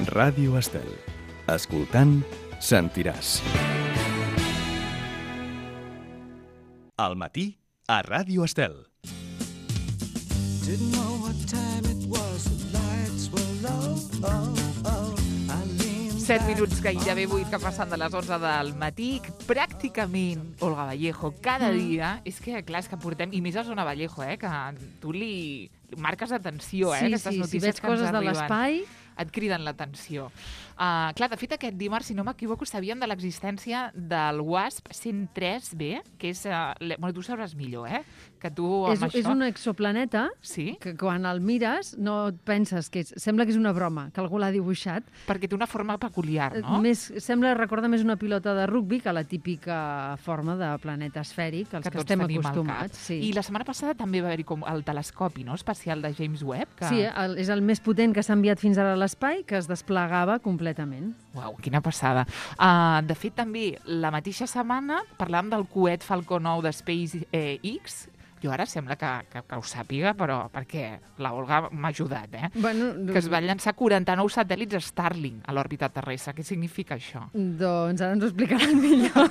Ràdio Estel. Escoltant, sentiràs. Al matí, a Ràdio Estel. Didn't know what time it was, the lights were low, 7 minuts gairebé 8 que passen de les 11 del matí. Pràcticament, Olga Vallejo, cada dia... És que, clar, és que portem... I més a Zona Vallejo, que tu li marques atenció, aquestes notícies si veig coses de l'espai... Et criden l'atenció. Clar, de fet, aquest dimarts, si no m'equivoco, sabíem de l'existència del WASP 103b, que és... Bueno, tu sabràs millor, que tu amb això... És un exoplaneta que quan el mires no et penses que... Sembla que és una broma, que algú l'ha dibuixat. Perquè té una forma peculiar, no? Recorda més una pilota de rugbi que la típica forma de planeta esfèric, als que estem acostumats. Sí. I la setmana passada també va haver-hi com el telescopi, no?, espacial de James Webb. Sí, és el més potent que s'ha enviat fins ara a l'espai, que es desplegava completament. Uau, quina passada. De fet, també, la mateixa setmana parlàvem del coet Falcon 9 de SpaceX. Jo ara sembla que ho sàpiga, però perquè la Olga m'ha ajudat, Bueno, que es va llançar 49 satèl·lits a Starlink a l'òrbita terrestre. Què significa això? Doncs ara ens ho explicaran millor.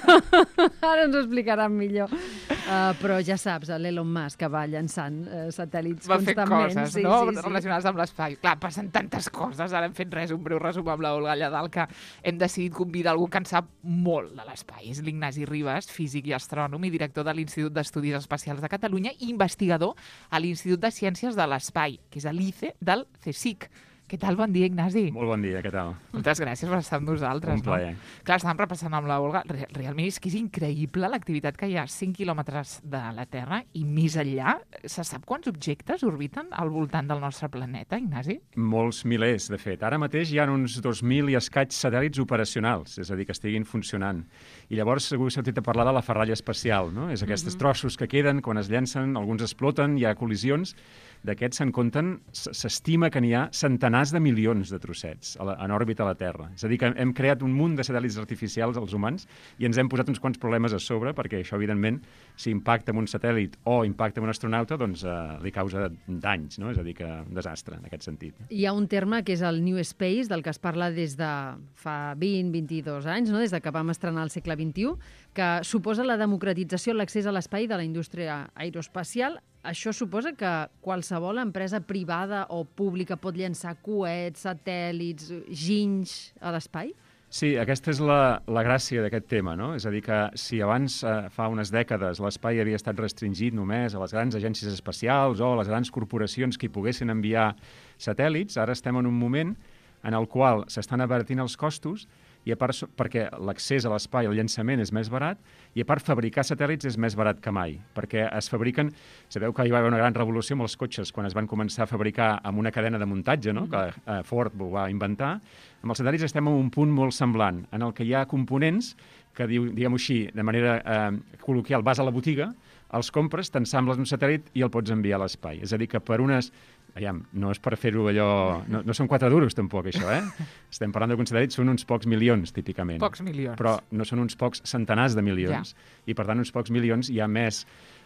Però ja saps, l'Elon Musk que va llançant satèl·lits constantment. Va fent coses, no? Relacionades amb l'espai. Clar, passen tantes coses. Ara hem fet un breu resum amb l'Olga allà dalt, que hem decidit convidar algú que en sap molt de l'espai. És l'Ignasi Ribas, físic i astrònom i director de l'Institut d'Estudis Espacials de Catalunya i investigador a l'Institut de Ciències de l'Espai, que és l'ICE del CSIC. Què tal? Bon dia, Ignasi. Molt bon dia, què tal? Moltes gràcies per estar amb nosaltres. Un plaer. Clar, estàvem repassant amb la Olga. Realment és que és increïble l'activitat que hi ha a 100 quilòmetres de la Terra i més enllà. Se sap quants objectes orbiten al voltant del nostre planeta, Ignasi? Molts milers, de fet. Ara mateix hi ha uns 2.000 i escaig satèl·lits operacionals, és a dir, que estiguin funcionant. I llavors segur que heu sentit a parlar de la ferralla espacial, no? És aquests trossos que queden, quan es llancen, alguns exploten, hi ha col·lisions. D'aquests se'n compten, s'estima que n'hi ha centenars de milions de trossets en òrbita a la Terra. És a dir, que hem creat un munt de satèl·lits artificials, els humans, i ens hem posat uns quants problemes a sobre, perquè això, evidentment, si impacta en un satèl·lit o impacta en un astronauta, doncs li causa danys, no? És a dir, que un desastre, en aquest sentit. Hi ha un terme que és el New Space, del que es parla des de fa 20-22 anys, no? Des de que vam estrenar el segle XXI, que suposa la democratització, l'accés a l'espai de la indústria aeroespacial. Això suposa que qualsevol empresa privada o pública pot llançar coets, satèl·lits, ginys a l'espai? Sí, aquesta és la gràcia d'aquest tema, no? És a dir, que si abans, fa unes dècades, l'espai havia estat restringit només a les grans agències espacials o a les grans corporacions que hi poguessin enviar satèl·lits, ara estem en un moment en el qual s'estan abaratint els costos i a part, perquè l'accés a l'espai, el llançament és més barat, i a part fabricar satèl·lits és més barat que mai, perquè es fabriquen... Sabeu que hi va haver una gran revolució amb els cotxes quan es van començar a fabricar amb una cadena de muntatge, no? Que Ford ho va inventar. Amb els satèl·lits estem en un punt molt semblant, en el que hi ha components que, diguem-ho així, de manera col·loquial, vas a la botiga, els compres, t'ensambles un satèl·lit i el pots enviar a l'espai. És a dir, que per unes... no és per fer-ho allò... No són 4 duros, tampoc, això, Estem parlant de satèl·lits, són uns pocs milions, típicament. Pocs milions. Però no són uns pocs centenars de milions. Ja. I, per tant, uns pocs milions hi ha més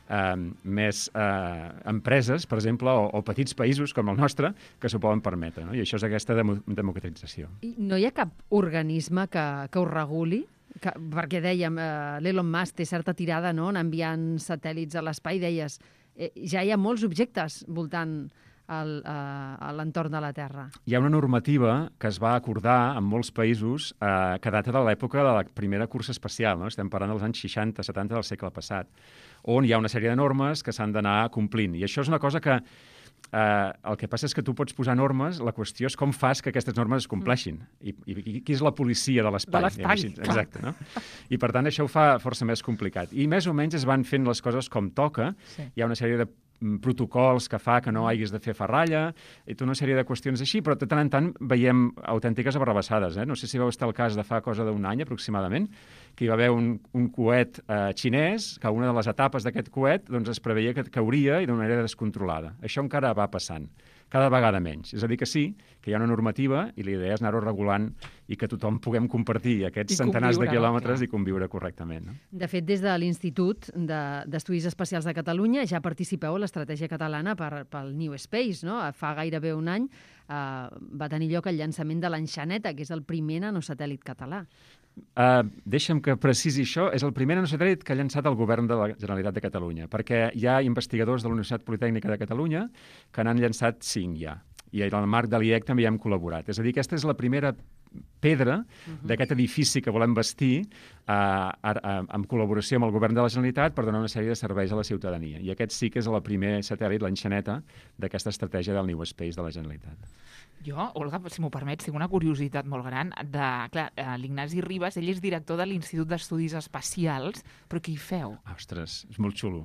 empreses, per exemple, o petits països com el nostre, que s'ho poden permetre, no? I això és aquesta democratització. I no hi ha cap organisme que ho reguli? Perquè dèiem, l'Elon Musk té certa tirada, no?, en enviant satèl·lits a l'espai, deies, ja hi ha molts objectes voltant a l'entorn de la Terra. Hi ha una normativa que es va acordar en molts països que data de l'època de la primera cursa espacial, no? Estem parlant dels anys 60-70 del segle passat, on hi ha una sèrie de normes que s'han d'anar complint. I això és una cosa que el que passa és que tu pots posar normes, la qüestió és com fas que aquestes normes es compleixin. I qui és la policia de l'espai? De l'espai, exacte, no? I per tant això ho fa força més complicat. I més o menys es van fent les coses com toca. Sí. Hi ha una sèrie de protocols que fa que no haguis de fer ferralla, i tota una sèrie de qüestions així, però de tant en tant veiem autèntiques abarrabassades. No sé si vau estar el cas de fa cosa d'un any aproximadament, que hi va haver un coet xinès, que una de les etapes d'aquest coet doncs, es preveia que cauria i d'una manera descontrolada. Això encara va passant. cada vegada menys. És a dir, que sí, que hi ha una normativa i la idea és anar-ho regulant i que tothom puguem compartir aquests centenars de quilòmetres i conviure correctament. No? De fet, des de l'Institut d'Estudis Espacials de Catalunya ja participeu a l'estratègia catalana pel New Space. No? Fa gairebé un any va tenir lloc el llançament de l'Enxaneta, que és el primer nanosatèl·lit català. Deixa'm que precisi això. És el primer nanosatèl·lit que ha llançat el govern de la Generalitat de Catalunya, perquè hi ha investigadors de la Universitat Politècnica de Catalunya que n'han llançat 5 ja. I en el marc de l'IEC també hi hem col·laborat. És a dir, aquesta és la primera pedra d'aquest edifici que volem bastir en col·laboració amb el govern de la Generalitat per donar una sèrie de serveis a la ciutadania. I aquest sí que és el primer satèl·lit, l'Enxaneta, d'aquesta estratègia del New Space de la Generalitat. Jo, Olga, si m'ho permets, tinc una curiositat molt gran. L'Ignasi Ribas, ell és director de l'Institut d'Estudis Espacials, però què hi feu? Ostres, és molt xulo.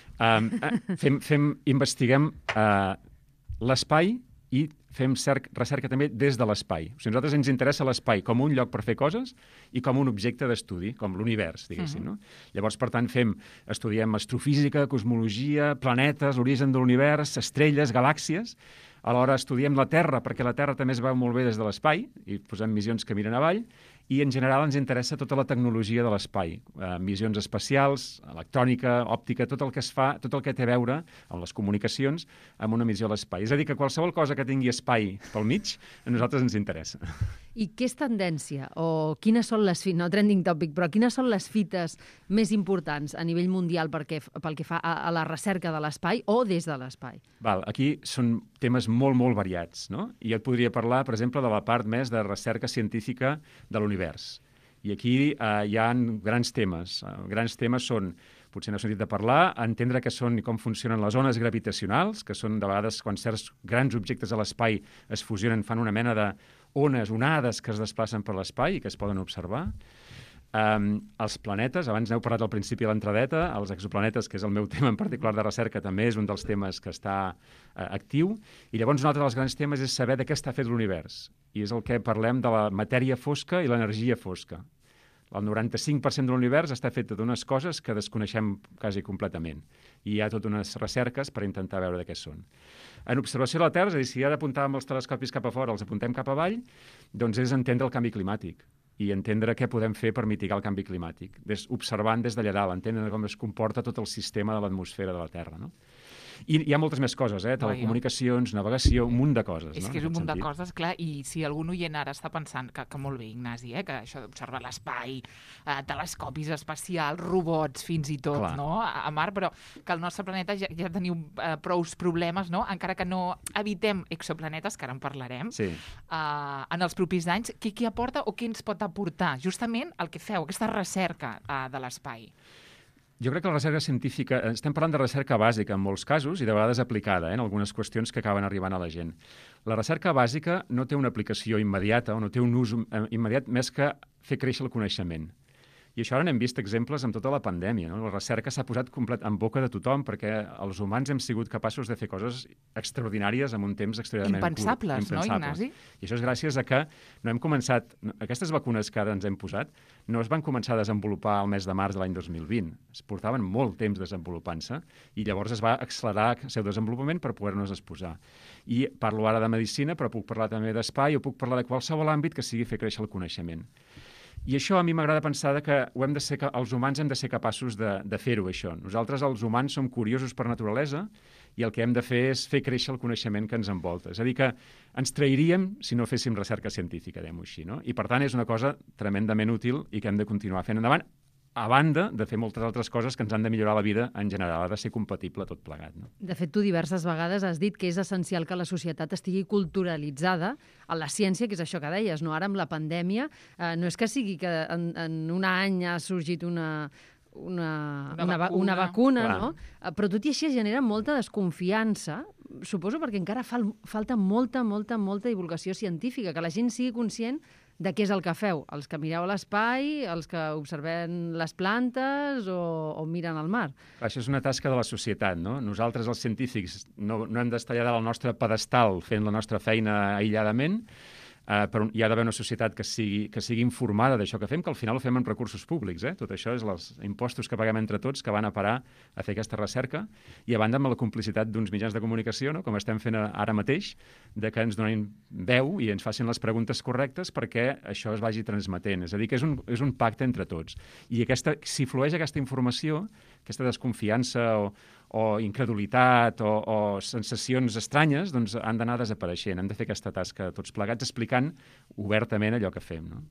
Investiguem l'espai i fem recerca també des de l'espai. O sigui, a nosaltres ens interessa l'espai com un lloc per fer coses i com un objecte d'estudi, com l'univers, diguéssim. No? Llavors, per tant, estudiem astrofísica, cosmologia, planetes, l'origen de l'univers, estrelles, galàxies. Alhora estudiem la Terra, perquè la Terra també es veu molt bé des de l'espai, i posem missions que miren avall, i en general ens interessa tota la tecnologia de l'espai, missions espacials, electrònica, òptica, tot el que es fa, tot el que té a veure amb les comunicacions amb una missió a l'espai. És a dir, que qualsevol cosa que tingui espai pel mig, a nosaltres ens interessa. I què és tendència? O quines són les fites, no trending topic, però quines són les fites més importants a nivell mundial pel que fa a la recerca de l'espai o des de l'espai? Aquí són temes molt, molt variats, no? I et podria parlar, per exemple, de la part més de recerca científica de l'univers. I aquí hi ha grans temes. Grans temes són, potser no he sentit de parlar, entendre què són i com funcionen les ones gravitacionals, que són de vegades quan certs grans objectes a l'espai es fusionen, fan una mena d'ones, onades que es desplacen per l'espai i que es poden observar. Els planetes, abans n'heu parlat al principi de l'entradeta, els exoplanetes, que és el meu tema en particular de recerca, també és un dels temes que està actiu. I llavors un altre dels grans temes és saber de què està fet l'univers. I és el que parlem de la matèria fosca i l'energia fosca. El 95% de l'univers està fet d'unes coses que desconeixem quasi completament. I hi ha totes unes recerques per intentar veure de què són. En observació de la Terra, és a dir, si ha d'apuntar amb els telescopis cap a fora, els apuntem cap avall, doncs és entendre el canvi climàtic i entendre què podem fer per mitigar el canvi climàtic, observant des d'allà dalt, entendre com es comporta tot el sistema de l'atmosfera de la Terra, no? I hi ha moltes més coses, telecomunicacions, navegació, un munt de coses. És que és un munt de coses, clar, i si algun oient ara està pensant que molt bé, Ignasi, que això d'observar l'espai, telescopis espacials, robots, fins i tot, no? A Mar, però que al nostre planeta ja teniu prous problemes, no? Encara que no evitem exoplanetes, que ara en parlarem, en els propers anys, què aporta o què ens pot aportar? Justament el que feu, aquesta recerca de l'espai. Jo crec que la recerca científica, estem parlant de recerca bàsica en molts casos i de vegades aplicada en algunes qüestions que acaben arribant a la gent. La recerca bàsica no té una aplicació immediata o no té un ús immediat més que fer créixer el coneixement. I això ara n'hem vist exemples amb tota la pandèmia. No? La recerca s'ha posat en boca de tothom perquè els humans hem sigut capaços de fer coses extraordinàries en un temps extraordinàriament curt. Impensables, no, Ignasi? I això és gràcies a que no hem començat... Aquestes vacunes que ara ens hem posat no es van començar a desenvolupar el mes de març de l'any 2020. Es portaven molt temps desenvolupant-se i llavors es va accelerar el seu desenvolupament per poder-nos exposar. I parlo ara de medicina, però puc parlar també d'espai o puc parlar de qualsevol àmbit que sigui fer créixer el coneixement. I això a mi m'agrada pensar que els humans hem de ser capaços de fer-ho, això. Nosaltres, els humans, som curiosos per naturalesa i el que hem de fer és fer créixer el coneixement que ens envolta. És a dir, que ens trairíem si no féssim recerca científica, diguem-ho així, no? I, per tant, és una cosa tremendament útil i que hem de continuar fent endavant, a banda de fer moltes altres coses que ens han de millorar la vida en general. Ha de ser compatible tot plegat. No? De fet, tu diverses vegades has dit que és essencial que la societat estigui culturalitzada a la ciència, que és això que deies, no? Ara amb la pandèmia, no és que sigui que en un any ha sorgit una vacuna, no? Però tot i així genera molta desconfiança, suposo perquè encara falta molta divulgació científica, que la gent sigui conscient de què és el que feu, els que mireu l'espai, els que observem les plantes o miren el mar. Això és una tasca de la societat, no? Nosaltres, els científics, no hem d'estar allà dalt al nostre pedestal fent la nostra feina aïlladament. però hi ha d'haver una societat que sigui informada d'això que fem, que al final ho fem amb recursos públics. Tot això és els impostos que paguem entre tots que van a parar a fer aquesta recerca, i a banda amb la complicitat d'uns mitjans de comunicació, no? Com estem fent ara mateix, de que ens donin veu i ens facin les preguntes correctes perquè això es vagi transmetent. És a dir, que és un pacte entre tots. I si flueix aquesta informació, aquesta desconfiança o incredulitat o sensacions estranyes, doncs han d'anar desapareixent. Hem de fer aquesta tasca tots plegats explicant obertament allò que fem, no?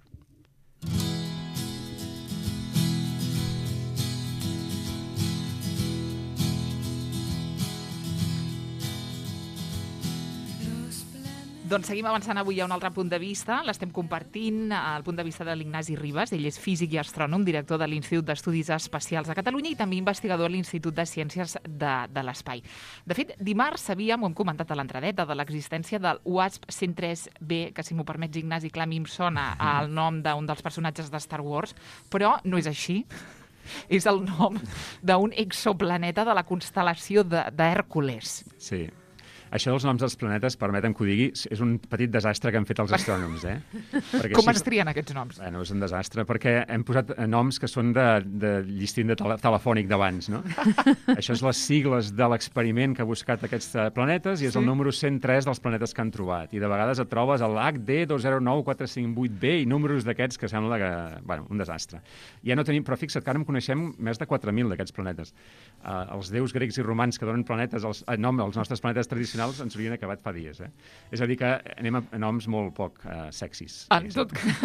Doncs seguim avançant avui a un altre punt de vista. L'estem compartint el punt de vista de l'Ignasi Ribas. Ell és físic i astrònom, director de l'Institut d'Estudis Espacials de Catalunya i també investigador a l'Institut de Ciències de l'Espai. De fet, dimarts sabíem, ho hem comentat a l'entradeta, de l'existència del WASP-103b, que si m'ho permets, Ignasi, clar, a mi em sona el nom d'un dels personatges de Star Wars, però no és així. És el nom d'un exoplaneta de la constel·lació d'Hèrcules. Sí. Això dels noms dels planetes, permetem que ho digui, és un petit desastre que han fet els astrònoms. Com es trien aquests noms? Bueno, és un desastre, perquè hem posat noms que són de llistint telefònic d'abans, no? Això és les sigles de l'experiment que ha buscat aquests planetes i és el número 103 dels planetes que han trobat. I de vegades et trobes el HD209458b i números d'aquests que sembla que... Bueno, un desastre. Ja no tenim, però fixa't que ara en coneixem més de 4.000 d'aquests planetes. Els déus grecs i romans que donen planetes, nom als nostres planetes tradicionals ens haurien acabat fa dies. És a dir, que anem a noms molt poc sexis. En tot cas...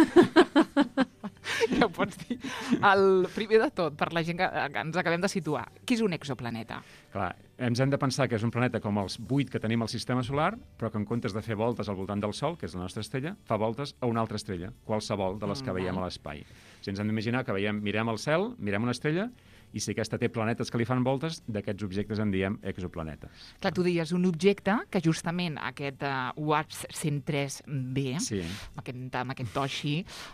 Ja ho pots dir. El primer de tot, per la gent que ens acabem de situar, què és un exoplaneta? Clar, ens hem de pensar que és un planeta com els 8 que tenim al sistema solar, però que en comptes de fer voltes al voltant del Sol, que és la nostra estrella, fa voltes a una altra estrella, qualsevol de les que veiem a l'espai. Si ens hem d'imaginar que mirem el cel, mirem una estrella, i si aquesta té planetes que li fan voltes, d'aquests objectes en diem exoplanetes. Clar, tu deies un objecte que justament aquest WASP-103b, amb aquest to així,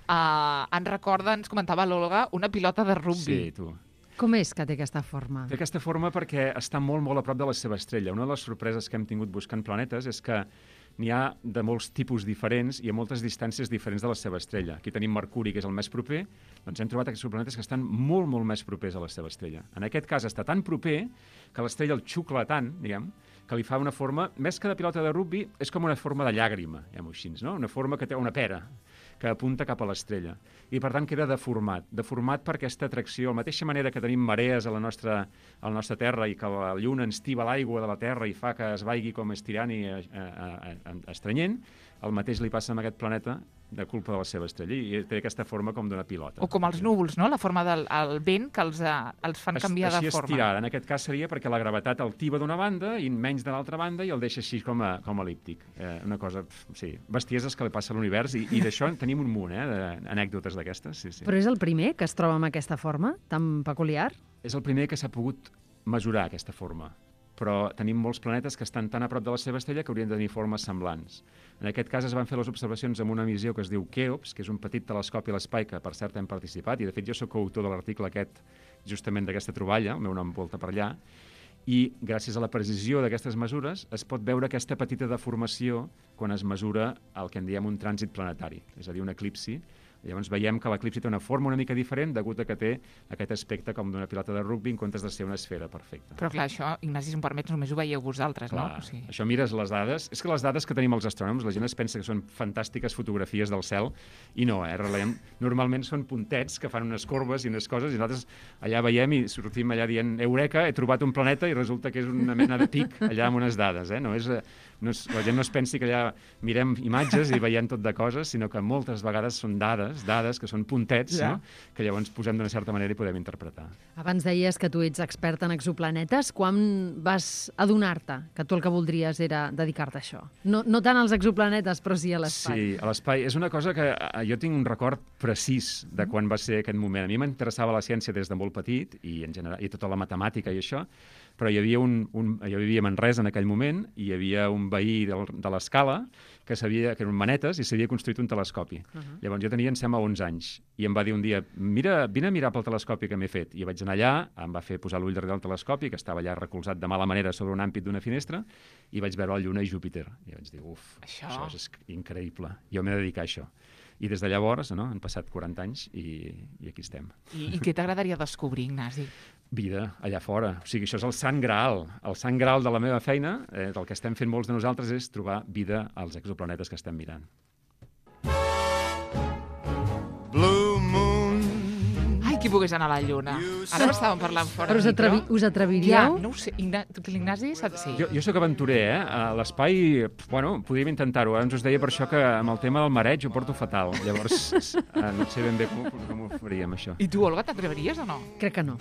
ens recorda, ens comentava l'Olga, una pilota de rugby. Sí, tu. Com és que té aquesta forma? Té aquesta forma perquè està molt, molt a prop de la seva estrella. Una de les sorpreses que hem tingut buscant planetes és que n'hi ha de molts tipus diferents i a moltes distàncies diferents de la seva estrella. Aquí tenim Mercuri, que és el més proper, doncs hem trobat aquests planetes que estan molt, molt més propers a la seva estrella. En aquest cas està tan proper que l'estrella el xucla tant, diguem, que li fa una forma, més que de pilota de rugby, és com una forma de llàgrima, diguem-ho així, no? Una forma que té una pera, que apunta cap a l'estrella. I, per tant, queda deformat per aquesta atracció. De la mateixa manera que tenim marees a la nostra Terra i que la lluna ens tiba l'aigua de la Terra i fa que es vaigui com estirant i estrenyent, el mateix li passa amb aquest planeta de culpa de la seva estrella i té aquesta forma com d'una pilota. O com els núvols, no? La forma del vent que els fan canviar de forma. Així estirada. En aquest cas seria perquè la gravetat el tiba d'una banda i menys de l'altra banda i el deixa així com elíptic. Una cosa, sí, bestieses que li passa a l'univers i d'això tenim un munt, d'anècdotes d'aquestes. Sí. Però és el primer que es troba amb aquesta forma tan peculiar? És el primer que s'ha pogut mesurar aquesta forma, però tenim molts planetes que estan tan a prop de la seva estrella que haurien de tenir formes semblants. En aquest cas es van fer les observacions amb una missió que es diu Keops, que és un petit telescopi a l'espai que per cert hem participat, i de fet jo sóc coautor de l'article aquest, justament d'aquesta troballa, el meu nom volta per allà, i gràcies a la precisió d'aquestes mesures es pot veure aquesta petita deformació quan es mesura el que en diem un trànsit planetari, és a dir, un eclipsi. Llavors veiem que l'eclipsi té una forma una mica diferent degut a que té aquest aspecte com d'una pilota de rugby en comptes de ser una esfera perfecta. Però clar, això, Ignasi, si em permets, només ho veieu vosaltres, clar, no? O sigui... Això mires les dades. És que les dades que tenim els astrònoms, la gent es pensa que són fantàstiques fotografies del cel i no, normalment són puntets que fan unes corbes i unes coses i nosaltres allà veiem i sortim allà dient eureka, he trobat un planeta i resulta que és una mena de pic allà amb unes dades. La gent no es pensi que allà mirem imatges i veiem tot de coses, sinó que moltes vegades són dades que són puntets, no? Que llavors posem d'una certa manera i podem interpretar. Abans deies que tu ets expert en exoplanetes. Quan vas adonar-te que tu el que voldries era dedicar-te a això? No tant als exoplanetes, però sí a l'espai. Sí, a l'espai. És una cosa que jo tinc un record precís de quan va ser aquest moment. A mi m'interessava la ciència des de molt petit i en general i tota la matemàtica i això, però hi havia jo vivia a Manresa en aquell moment, i hi havia un veí de l'Escala que eren manetes i s'havia construït un telescopi. Llavors jo tenia, em sembla, 11 anys, i em va dir un dia, vine a mirar pel telescopi que m'he fet. I vaig anar allà, em va fer posar l'ull darrere del telescopi, que estava allà recolzat de mala manera sobre un ampit d'una finestra, i vaig veure la Lluna i Júpiter. I vaig dir, això és increïble, jo m'he de dedicar a això. I des de llavors, han passat 40 anys i aquí estem. I què t'agradaria descobrir, Ignasi? Vida, allà fora. O sigui, això és el sant graal. El sant graal de la meva feina, del que estem fent molts de nosaltres, és trobar vida als exoplanetes que estem mirant. Blue moon. Ai, qui pogués anar a la Lluna. Ara estàvem parlant fora. Però us atreviríeu? Ja, no ho sé. L'Ignasi? Sí. Jo sóc aventurer, A l'espai, podríem intentar-ho. Ens us deia per això que amb el tema del mareig ho porto fatal. Llavors, no sé ben bé com ho faríem, això. I tu, Olga, t'atreviries o no? Crec que no.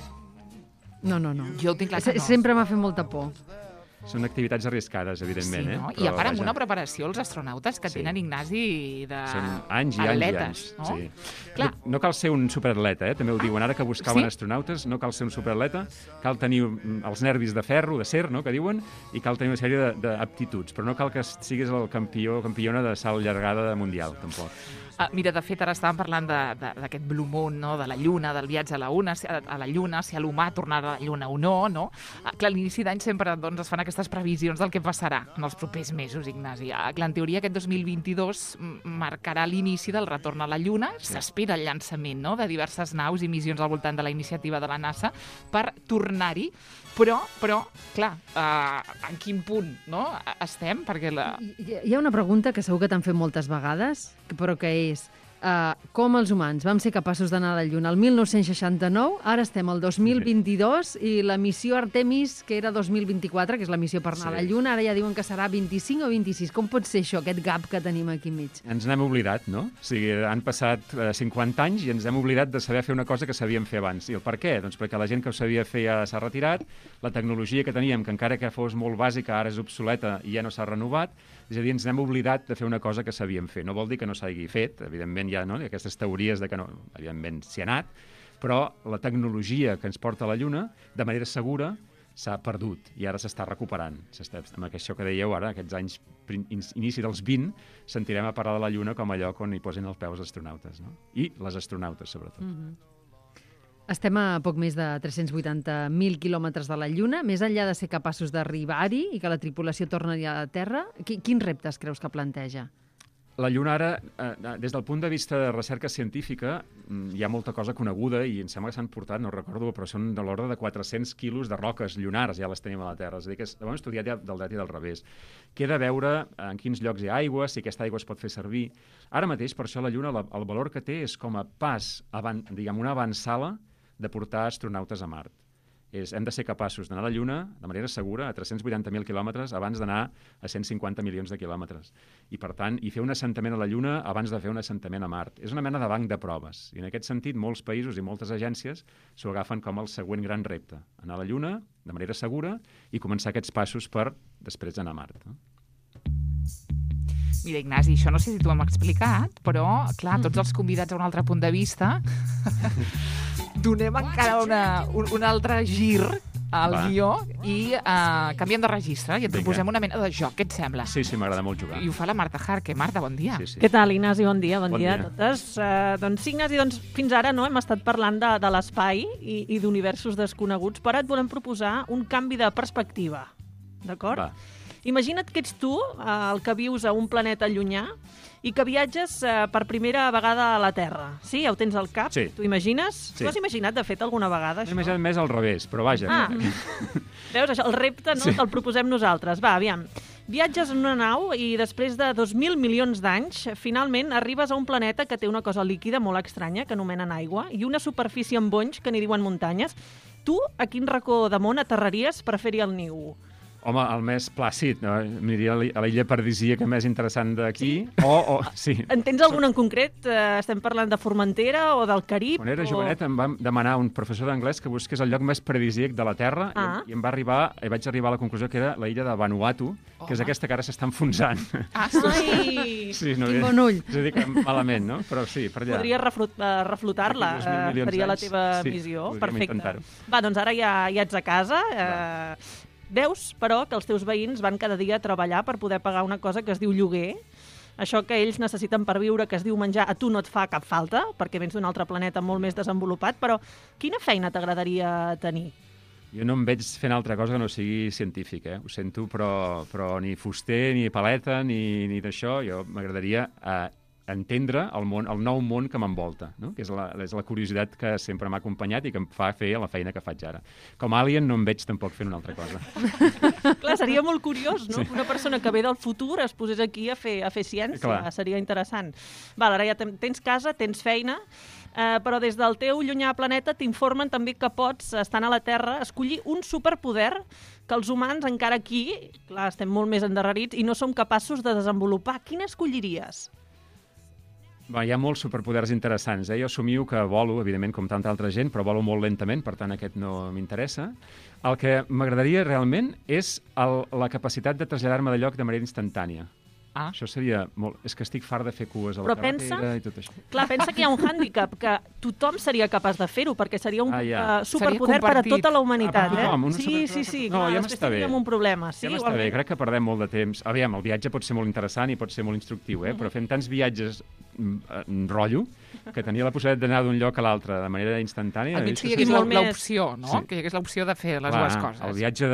No. Jo ho tinc clar que no. Sempre m'ha fet molta por. Són activitats arriscades, evidentment. Sí, no? Però, I a part amb una preparació, els astronautes que tenen, Ignasi, són anys i atletes, anys. No? Sí. Clar. No cal ser un superatleta, també ho diuen. Ara que buscaven astronautes, no cal ser un superatleta, cal tenir els nervis de ferro, d'acer, que diuen, i cal tenir una sèrie d'aptituds, però no cal que siguis el campió o campiona de salt llargada mundial, tampoc. Mira, de fet, ara estàvem parlant d'aquest Blue Moon, no? De la Lluna, del viatge a la Lluna, si l'humà tornarà a la Lluna o no. Clar, a l'inici d'any sempre es fan aquestes previsions del que passarà en els propers mesos, Ignasi. Clar, en teoria, aquest 2022 marcarà l'inici del retorn a la Lluna. S'espera el llançament de diverses naus i missions al voltant de la iniciativa de la NASA per tornar-hi. Però, clar, en quin punt estem? Perquè Hi ha una pregunta que segur que t'han fet moltes vegades, però que és com els humans vam ser capaços d'anar a la Lluna el 1969, ara estem al 2022 i la missió Artemis, que era 2024, que és la missió per anar a la Lluna, ara ja diuen que serà 25 o 26. Com pot ser això, aquest gap que tenim aquí enmig? Ens n'hem oblidat, no? O sigui, han passat 50 anys i ens hem oblidat de saber fer una cosa que sabíem fer abans. I el per què? Doncs perquè la gent que ho sabia fer ja s'ha retirat, la tecnologia que teníem, que encara que fos molt bàsica, ara és obsoleta i ja no s'ha renovat. És a dir, ens n'hem oblidat de fer una cosa que sabíem fer. No vol dir que no s'hagi fet, evidentment hi ha aquestes teories de que no, evidentment s'hi ha anat, però la tecnologia que ens porta a la Lluna, de manera segura, s'ha perdut i ara s'està recuperant. Amb això que dèieu ara, aquests anys, inici dels 20, sentirem a parlar de la Lluna com allò on hi posin els peus els astronautes, I les astronautes, sobretot. Estem a poc més de 380.000 quilòmetres de la Lluna. Més enllà de ser capaços d'arribar-hi i que la tripulació torni a la Terra, quins reptes creus que planteja? La Lluna ara, des del punt de vista de recerca científica, hi ha molta cosa coneguda i em sembla que s'han portat, no recordo, però són de l'ordre de 400 quilos de roques llunars, ja les tenim a la Terra. És a dir, que ho hem estudiat ja del dret i del revés. Queda veure en quins llocs hi ha aigua, si aquesta aigua es pot fer servir. Ara mateix, per això, la Lluna, el valor que té és com a pas, una avançala de portar astronautes a Mart. Hem de ser capaços d'anar a la Lluna de manera segura a 380.000 quilòmetres abans d'anar a 150 milions de quilòmetres. I, per tant, fer un assentament a la Lluna abans de fer un assentament a Mart. És una mena de banc de proves. I, en aquest sentit, molts països i moltes agències s'ho agafen com el següent gran repte. Anar a la Lluna de manera segura i començar aquests passos per després anar a Mart. Mira, Ignasi, això no sé si t'ho hem explicat, però, clar, tots els convidats a un altre punt de vista donem encara un altre gir al guió i canviem de registre i et proposem una mena de joc. Què et sembla? Sí, m'agrada molt jugar. I ho fa la Marta Jarque. Marta, bon dia. Sí. Què tal, Ignasi? Bon dia a totes. Doncs sí, Ignasi, fins ara hem estat parlant de l'espai i d'universos desconeguts, però et volem proposar un canvi de perspectiva. D'acord? Va. Imagina't que ets tu, el que vius a un planeta llunyà, i que viatges per primera vegada a la Terra. Sí? Ja ho tens al cap? Sí. T'ho imagines? Sí. Tu has imaginat, de fet, alguna vegada, això? M'he imaginat més al revés, però vaja. Veus, això, el repte el proposem nosaltres. Va, aviam. Viatges en una nau i després de 2.000 milions d'anys, finalment arribes a un planeta que té una cosa líquida molt estranya, que anomenen aigua, i una superfície amb bonys, que n'hi diuen muntanyes. Tu, a quin racó de món aterraries per fer-hi el niu? Home, el més plàcid, no? Aniria a l'illa paradisíaca més interessant d'aquí. Sí. En tens algun en concret? Estem parlant de Formentera o del Carib? Quan era jovenet em va demanar un professor d'anglès que busqués el lloc més paradisíac de la Terra i em va arribar, vaig arribar a la conclusió que era la illa de Vanuatu, que és aquesta que ara s'està enfonsant. Ai! Sí, no, Quin bon ull. És a dir, que malament, no? Però sí, per allà. Podries reflotar-la, seria la teva missió. Perfecte. Va, doncs ara ja ets a casa. Veus, però, que els teus veïns van cada dia a treballar per poder pagar una cosa que es diu lloguer. Això que ells necessiten per viure, que es diu menjar, a tu no et fa cap falta, perquè vens d'un altre planeta molt més desenvolupat, però quina feina t'agradaria tenir? Jo no em veig fent altra cosa que no sigui científic, ho sento, però ni fuster, ni paleta, ni d'això. Jo m'agradaria entendre el nou món que m'envolta, no? Que és la curiositat que sempre m'ha acompanyat i que em fa fer la feina que faig ara. Com a alien no em veig tampoc fent una altra cosa. Clar, seria molt curiós, no? Que una persona que ve del futur es posés aquí a fer ciència. Clar. Seria interessant. Val, ara ja tens casa, tens feina, però des del teu llunyà planeta t'informen també que pots, estant a la Terra, escollir un superpoder que els humans encara aquí, clar, estem molt més endarrerits i no som capaços de desenvolupar. Quin escolliries? Hi ha molts superpoders interessants. Jo assumio que volo, evidentment, com tanta altra gent, però volo molt lentament, per tant aquest no m'interessa. El que m'agradaria realment és la capacitat de traslladar-me de lloc de manera instantània. Això seria molt... És que estic fart de fer cues a la carretera i tot això. Clar, pensa que hi ha un hàndicap, que tothom seria capaç de fer-ho, perquè seria un superpoder per a tota la humanitat. Sí. No, ja m'està bé. Tindríem un problema. Ja m'està bé, crec que perdem molt de temps. Aviam, el viatge pot ser molt interessant i pot ser molt instructiu, però fem tants viatges en rotllo que tenia la possibilitat d'anar d'un lloc a l'altre de manera instantània. Almenys que hi hagués l'opció, no? Sí. Que hi hagués l'opció de fer les dues coses. El viatge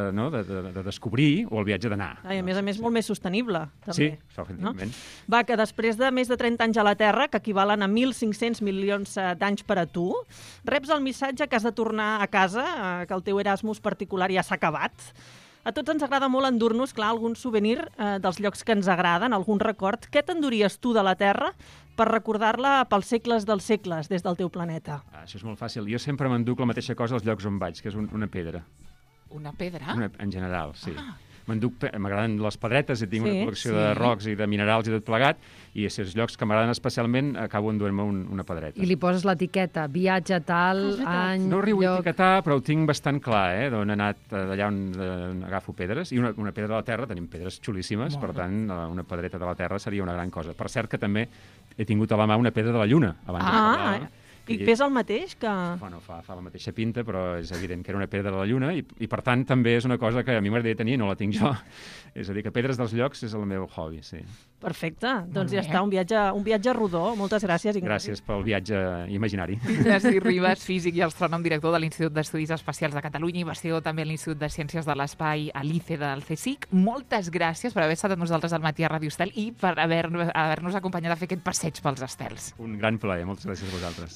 de descobrir o el viatge d'anar. I a més, molt més sostenible, també. Sí, efectivament. No? Va, que després de més de 30 anys a la Terra, que equivalen a 1.500 milions d'anys per a tu, reps el missatge que has de tornar a casa, que el teu Erasmus particular ja s'ha acabat. A tots ens agrada molt endur-nos, clar, algun souvenir dels llocs que ens agraden, algun record. Què t'enduries tu de la Terra per recordar-la pels segles dels segles des del teu planeta? Això és molt fàcil. Jo sempre m'enduc la mateixa cosa als llocs on vaig, que és una pedra. Una pedra? En general, sí. M'agraden les pedretes i tinc una col·lecció de rocs i de minerals i tot plegat, i a els llocs que m'agraden especialment acabo enduent-me una pedreta. I li poses l'etiqueta, viatge tal, any, no arribo a lloc... etiquetar, però ho tinc bastant clar, d'on he anat, d'allà on agafo pedres, i una pedra de la Terra, tenim pedres xulíssimes, per tant, una pedreta de la Terra seria una gran cosa. Per cert que també he tingut a la mà una pedra de la Lluna, abans de parlar. I pesa el mateix que... Bueno, fa la mateixa pinta, però és evident que era una pedra de la Lluna i per tant, també és una cosa que a mi m'agradaria tenir, no la tinc jo. És a dir, que pedres dels llocs és el meu hobby, sí. Perfecte. Doncs ja està, un viatge rodó. Moltes gràcies, Ignasi. Gràcies pel viatge imaginari. Ignasi Ribas, físic i astrònom, director de l'Institut d'Estudis Espacials de Catalunya, investigador també a l'Institut de Ciències de l'Espai, a l'ICE del CSIC. Moltes gràcies per haver estat amb nosaltres al matí a Ràdio Estel i per haver-nos acompanyat a fer aquest passeig pels estels. Un gran plaer. Moltes gràcies a vosaltres.